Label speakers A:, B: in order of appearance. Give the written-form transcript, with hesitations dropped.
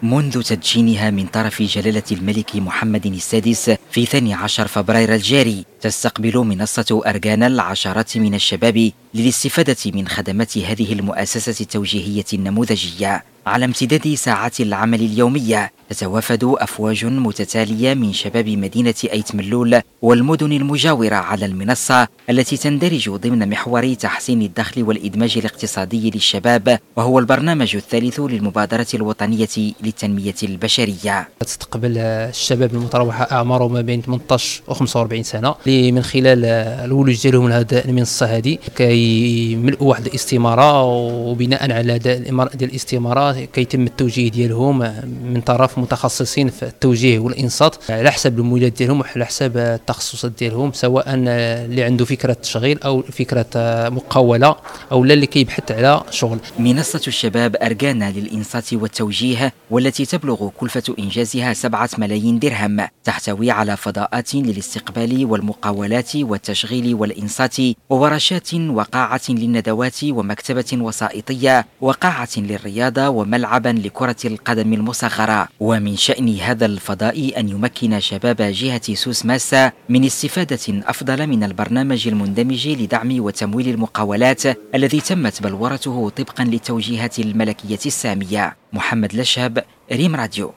A: منذ تدشينها من طرف جلالة الملك محمد السادس في 12 فبراير الجاري، تستقبل منصة أرجانا العشرات من الشباب للاستفادة من خدمات هذه المؤسسة التوجيهية النموذجية. على امتداد ساعات العمل اليومية تتوافد أفواج متتالية من شباب مدينة أيت ملول والمدن المجاورة على المنصة التي تندرج ضمن محور تحسين الدخل والإدماج الاقتصادي للشباب، وهو البرنامج الثالث للمبادرة الوطنية للتنمية البشرية.
B: تستقبل الشباب المتراوحة أعمارهم ما بين 18 و 45 سنة اللي من خلال الولوج ديالهم لهذه المنصة هذه كيملؤوا واحد الاستمارة، وبناء على هذه الاستمارة كيتم التوجيه ديالهم من طرف متخصصين في التوجيه والإنصات على حسب المولات ديالهم وعلى حسب التخصصات ديالهم، سواء اللي عنده فكرة تشغيل أو فكرة مقاولة أو لا اللي كيبحث على شغل.
A: منصة الشباب أرجانا للإنصات والتوجيه والتي تبلغ كلفة إنجازها 7 ملايين درهم، تحتوي على فضاءات للاستقبال والمقاولات والتشغيل والإنصات، وورشات وقاعة للندوات ومكتبة وسائطية وقاعة للرياضة وملعبا لكرة القدم المصغرة. ومن شأن هذا الفضاء أن يمكن شباب جهة سوس ماسا من استفادة أفضل من البرنامج المندمج لدعم وتمويل المقاولات الذي تمت بلورته طبقا للتوجيهات الملكية السامية. محمد لشهب، ريم راديو.